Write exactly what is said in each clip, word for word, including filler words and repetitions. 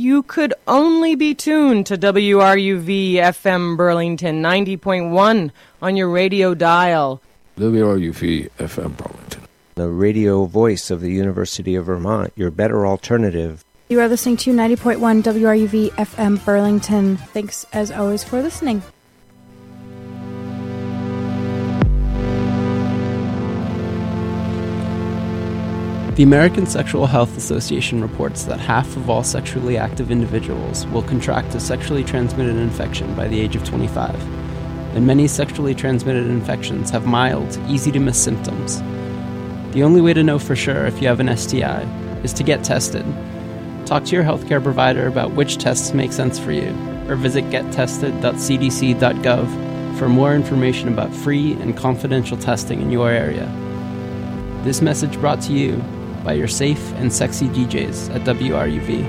you could only be tuned to W R U V F M Burlington ninety point one on your radio dial. W R U V F M Burlington, the radio voice of the University of Vermont, your better alternative. You are listening to ninety point one W R U V F M Burlington. Thanks, as always, for listening. The American Sexual Health Association reports that half of all sexually active individuals will contract a sexually transmitted infection by the age of twenty-five, and many sexually transmitted infections have mild, easy-to-miss symptoms. The only way to know for sure if you have an S T I is to get tested. Talk to your healthcare provider about which tests make sense for you, or visit get tested dot c d c dot gov for more information about free and confidential testing in your area. This message brought to you by your safe and sexy D Js at W R U V.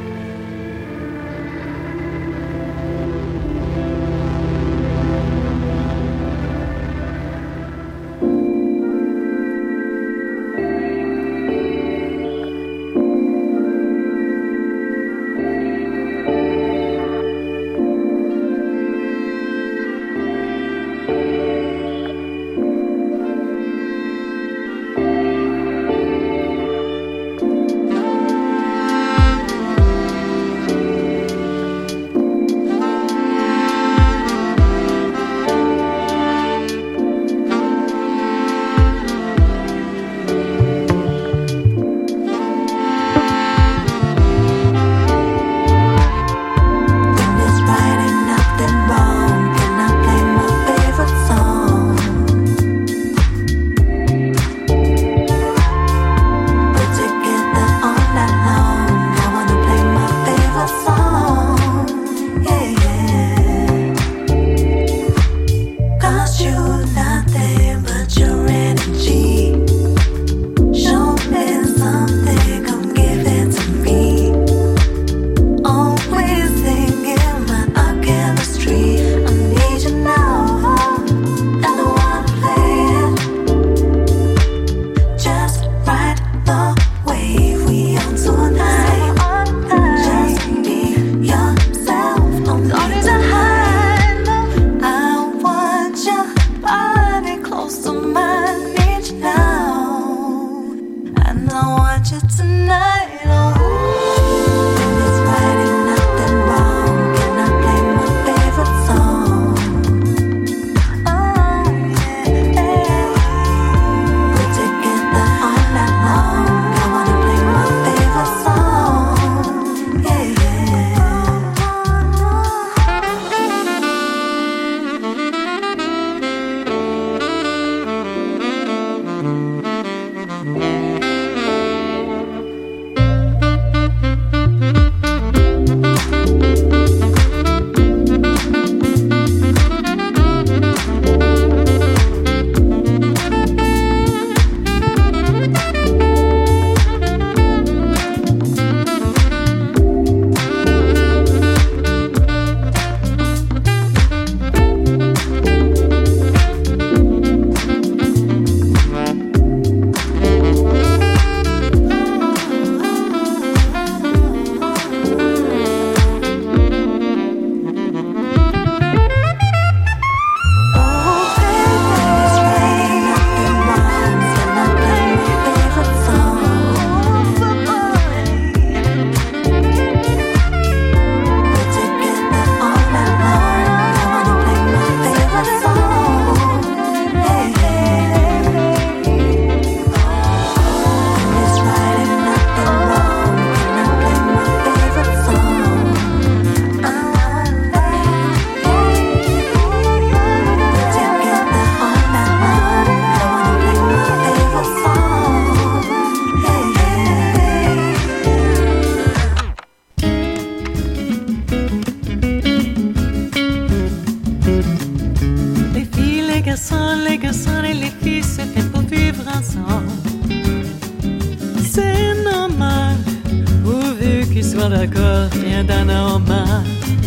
d'accord, rien d'anormal.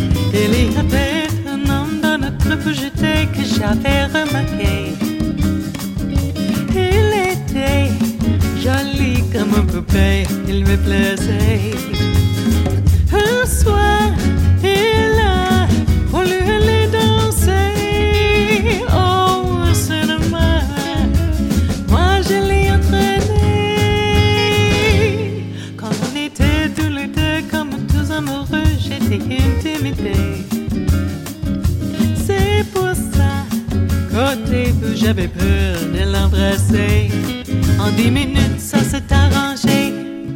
Il y avait un homme dans notre projeté que j'avais remarqué. Il était joli comme une poupée, il me plaisait. Un soir est là pour lui aller danser au cinéma. Moi je l'ai entraîné. Quand on était tous les deux comme tous amoureux, j'étais intimidé. C'est pour ça qu'au début j'avais peur de l'embrasser. En dix minutes ça s'est arrangé.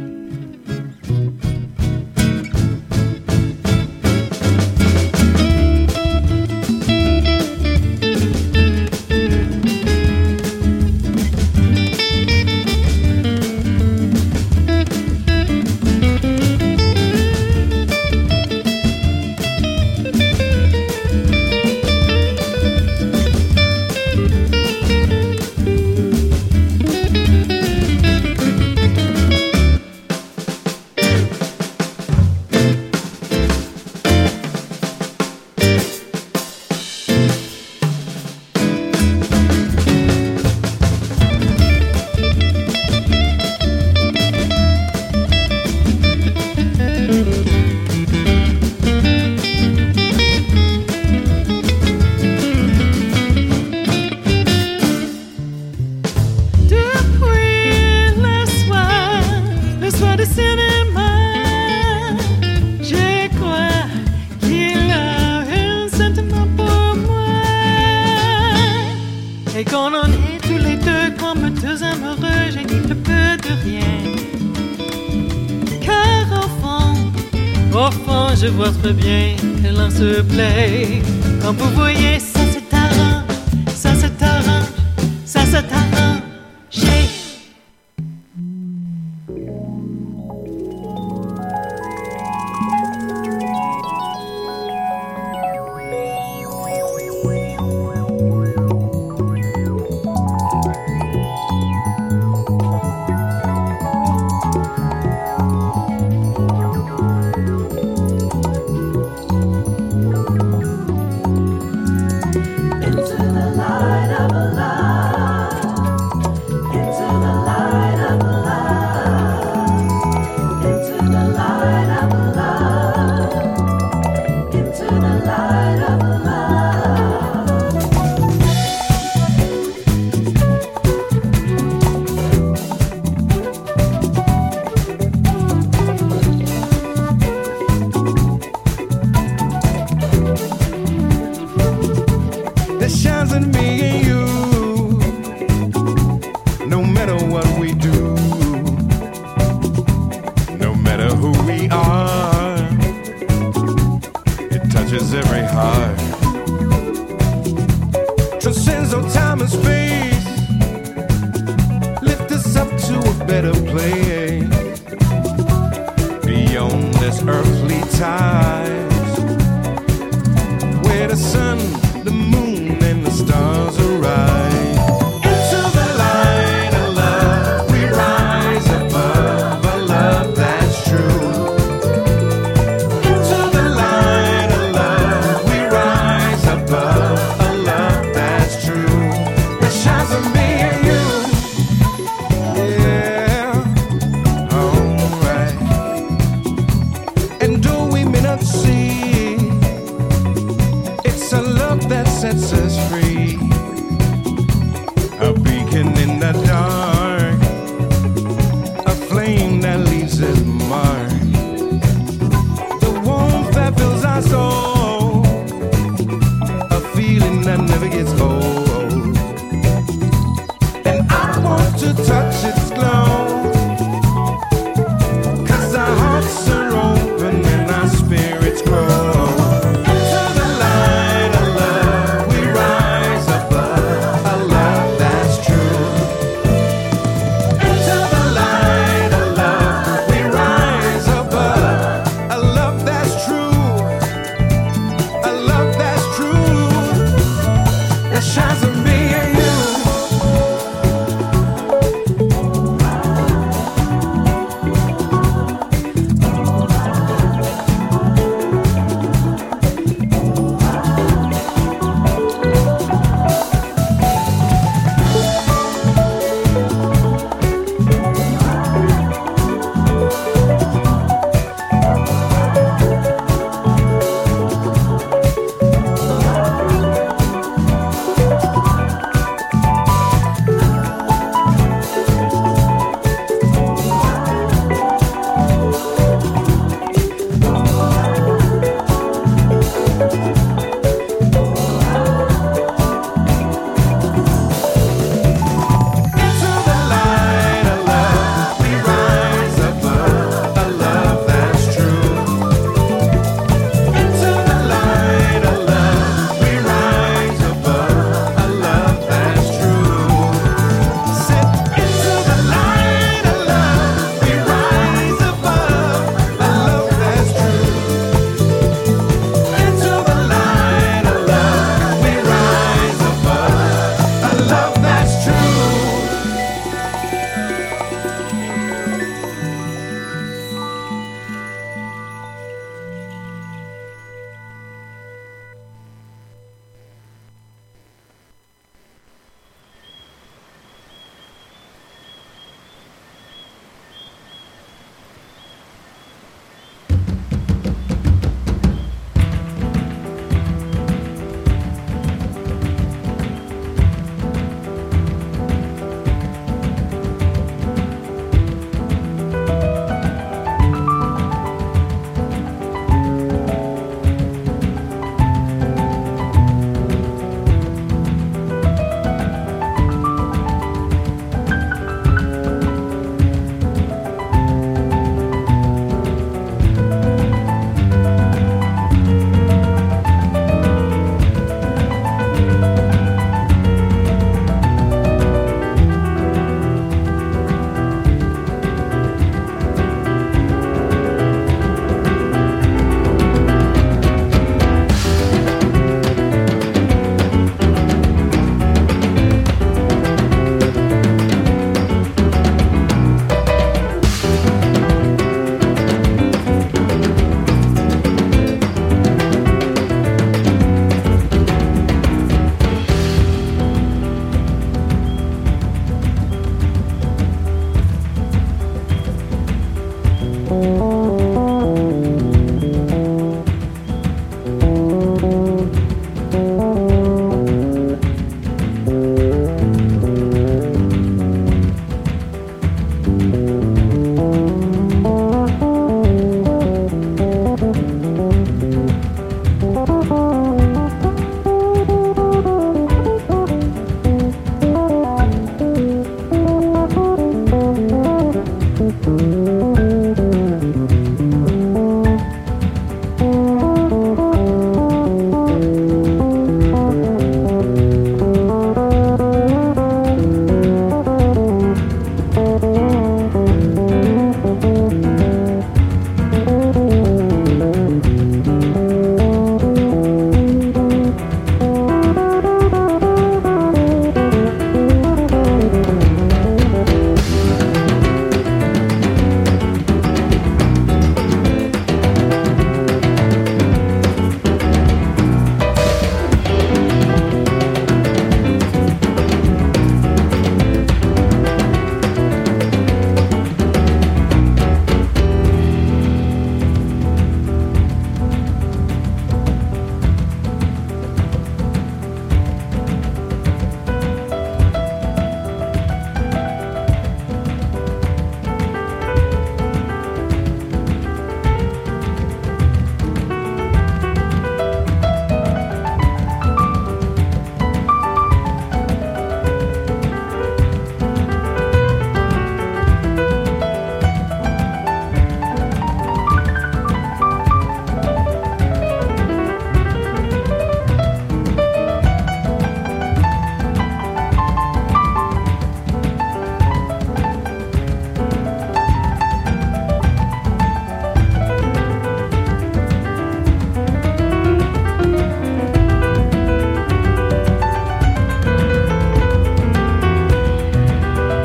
Je vois très bien que l'on se plaît. Comme vous voyez, ça se t'arrange, ça se t'arrange, ça se t'arrange. Sets us free, a beacon in the dark.